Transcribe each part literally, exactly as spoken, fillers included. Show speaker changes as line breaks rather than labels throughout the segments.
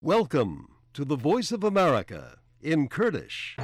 Welcome to the Voice of America in Kurdish.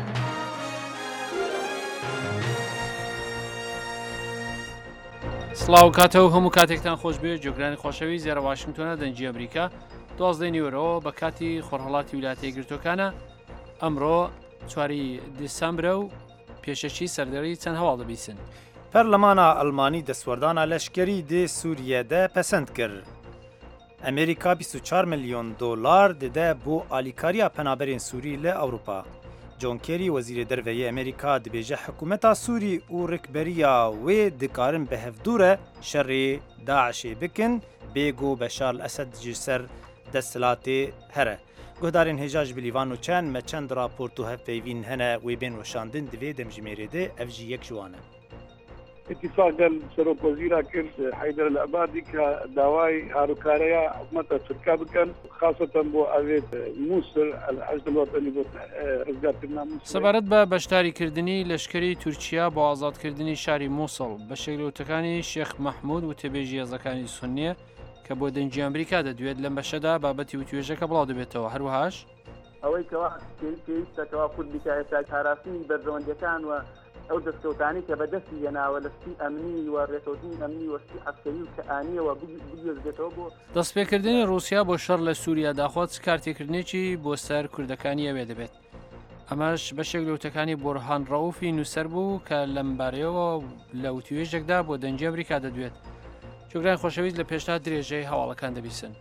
سڵاو کاتەوە هەموو کاتێکتان خۆش بێ جۆگرانی خۆشەوی زیێرە واشنگتۆنە دەنجی ئەمریکا دوازدەی نیوەرەوە بە کاتی خۆرهەڵاتی ویلایەتە یەکگرتووەکانە ئەمڕۆ چواری دیسەمبرە و پێشەکی سەردەڕی چەند هەواڵ دەبیسن.
پەرلەمانە ئەڵمانی دەسوەردانە لەشکەری دێ سووریەدە پەسەند کرد. ئەمریکا بیست و چوار ملیۆن دۆلار دەدە بۆ ئالیکاریە پەنابەرێن سووری لە ئەوروپا. جۆن کێری وەزیرە دەرەوەیە ئەمریکا دەبێژە حکوومەتا سووری و ڕکبەریە وێ دکارن بە هەفدورە شەڕێ داعشێ بکن بێگۆ بەشار ئەسەد جی سەر دەسەڵاتێ هەرە. گۆدارên hêja ji bilîvan û çend me çend raport û hevpeyvîn hene wê bên weşandin divê demjimêrê de ev jî yek ji wan e.
اتفاق سروکوزیرا کرد حیدر العبادی که داوای هاروکاریا حکومت ترکیه بکن خاصتا بو اوید موسر الحشد الوطنی بو رزگارکردنا موسر.
سەبارەت بە بەشداریکردنی لەشکەری تورکیا بۆ ئازادکردنی شاری مووسڵ بە شێگرەوتەکانی شێخ مەحموود و تێبێژی هێزەکانی سونیە کە بۆ دەنجی ئەمریکا دەدوێت لەم بەشەدا بابەتی وتوێژەکە بڵاو دەبێتەوە. هەروەهاش
ئەوەی کەوا پێویستەکەوا خود بکایە هاراستنی بەردەوەندەکان و ئەو دەستکەوتانی کە بەدەستی هێناوە لەستی ئەمنی و ڕێکەوتنی ئەمنی وەستی عەسکەری و کەئانیەوە بگوێزرێتەوە بۆ
دەستپێکردنی رووسیا بۆ شەڕ لە سووریا داخوات کارتێکردنێکی بۆ سەر کوردەکانی ئەوێ دەبێت. ئەمەش بەشێک لەوتەکانی بۆرهان ڕەوفی نووسەر بوو کە لەمبارەیەوە لە وتوێژێکدا بۆ دەنجی ئەمریکا دەدوێت. جۆگرانی خۆشەویست لە پێشتا درێژەی هەواڵەکان دەبیسن.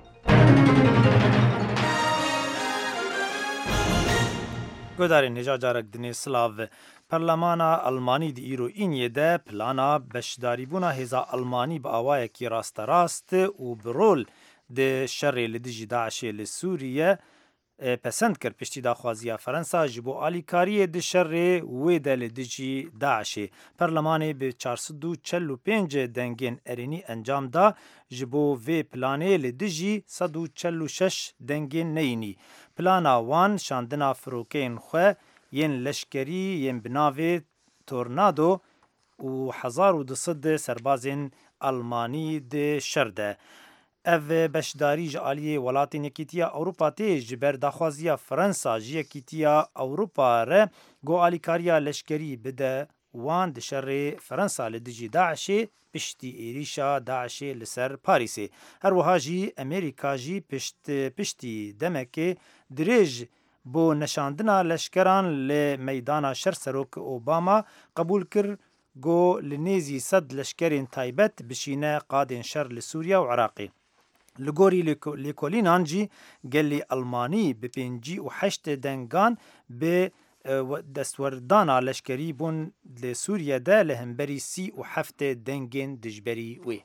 گۆدارên hêja carek dinê Slav Perlemana Almanî di îro Îniyê de plana beşdarîbûna hêza Almanî bi awayekî rasterast û bi rol di şerê li dijî Daişê li Sûriye pesend kir piştî daxwaziya Fransa ji bo alîkariyê di şerê wê de li dijî Daişê. Perlemanê bi çar sed û çel û pênc dengên erênî encam da ji bo vê planê li dijî sed û çel û şeş dengên neyînî. Plana wan şandina firokeyên xwe yên leşkerî yên bi navê Tornado û hezar û du sed serbazên Almanî di şer de. Ev beşdarî ji aliyê welatên Yekîtiya Ewropa tê ji ber daxwaziya Fransa ji Yekîtiya Ewropa re got alîkariya leşkerî bide wan di şerê Fransa li dijî Daişê piştî êrîşa Daişê li ser Parîsê. Her wiha jî Amerîka jî pişt piştî demekê dirêj bo neşandina leşkeran li meydana şer Serok Obama qebûl kir got li nêzî sed leşkerên taybet bişîne qadên şer li Sûriya û Iraqê. Li gorî lêkolînan jî gelê Almanî bi pêncî û heşt dengan bi destwerdana leşkerî bûn li Sûriyede li hemberî sî û heftê dengên dijberî wê.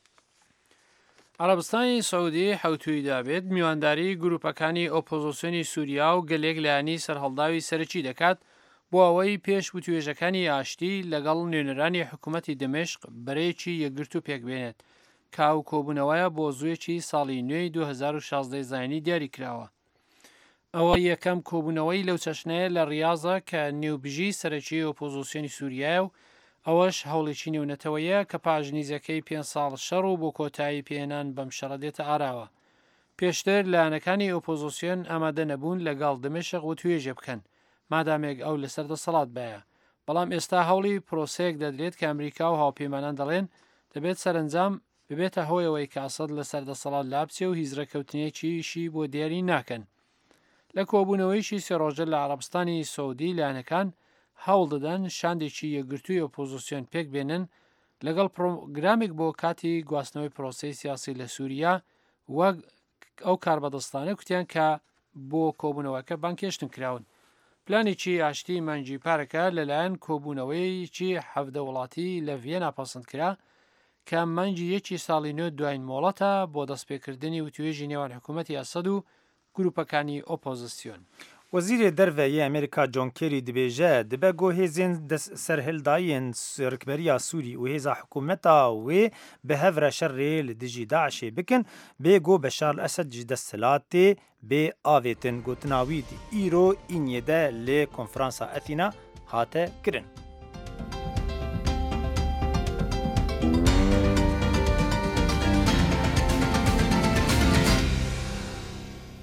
عەرەبستانی سەعودی حەوتووی دابێت میوانداری گروپەکانی ئۆپۆزیسیۆنی سووریا و گەلێک لایەنی سەرهەڵداوی سەرەکی دەکات بۆ ئەوەی پێش وتوێژەکانی ئاشتی لەگەڵ نوێنەرانی حکوومەتی دەمێشق بەرەیەکی یەکگرت و پێکبێنێت کاو کۆبوونەوەیە بۆ زوێکی ساڵی نوێی دوو هەزار و شازدە زایانی دیاری کراوە. ئەوە یەکەم کۆبوونەوەی لەو چەشنەیە لە ڕیاضە کە نێوبژی سەرەکی ئۆپۆزیسیۆنی سووریایە و ئەوەش هەوڵێکی نێونەتەوەیە کە پاژنیزەکەی پێنج ساڵ شەڕ و بۆ کۆتایی پێهێنان بەم شەڕە دێتە ئاراوە. پێشتر لایەنەکانی ئۆپۆزیسیۆن ئامادە نەبوون لەگەڵ دەمێشق وتوێژە بکەن مادامێک ئەو لەسەر دەسەڵات بایە. بەڵام ئێستا هەوڵی پرۆسەیەک دەدرێت کە ئەمریکا و هاوپەیمانان دەڵێن دەبێت سەرنجام ببێتە هۆیەوەی کاسەد لەسەر دەسەڵات لابچێ و هیزرەکەوتنێکیشی بۆ دیاری ناکەن. لە کۆبوونەوەیشی سێڕۆژە لە عەرەبستانی سەعودی لایەنەکان هەوڵ دەدەن شاندێکی یەکگرتووی ئۆپۆزیسیۆن پێک بێنن لەگەڵ پرۆگرامێک بۆ کاتی گواستنەوەی پرۆسەی سیاسی لە سووریا وەک ئەو کاربەدەستانە کوتیان کە بۆ کۆبوونەوەکە بانکێشتن کراون. پلانێکی ئاشتی مانجی پارەکە لەلایەن کۆبوونەوەیکی حەڤدە وڵاتی لە ڤێنا پەسەند کرا کە مانجی یەکی ساڵی نوێ دوایین مۆڵەتە بۆ دەستپێکردنی وتوێژی نێوان حکوومەتی ئەسەد و گروپەکانی ئۆپۆزیسیۆن.
وەزیرê derveyê Amerîka John Kerry dibêje dibe got hêzên serhildayên rikberiya Sûrî û hêza hikûmeta wê bi hev re şerê li dijî Daişê bikin bê got Beşar el-Esed ji desthilatê bê avêtin. Gotina wî di îro Îniyê de lê konferansa Athîna hate kirin.